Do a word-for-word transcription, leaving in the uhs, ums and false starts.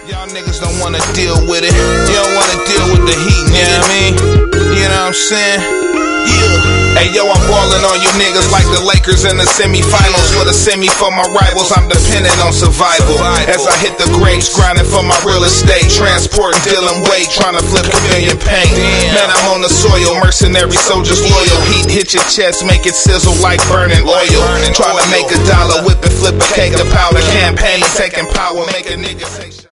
Y'all niggas don't wanna deal with it. You don't wanna deal with the heat, you know what I mean? You know what I'm saying? Yeah. Hey yo, I'm ballin' on you niggas like the Lakers in the semifinals. For the semi for my rivals, I'm dependent on survival. As I hit the grapes, grinding for my real estate, transporting, dealing weight, trying to flip chameleon paint. Man, I'm on the soil, mercenary soldiers loyal. Heat hit your chest, make it sizzle like burning oil. Trying to make a dollar, whip and flip a cake of powder. Campaigning, taking power, make a nigga say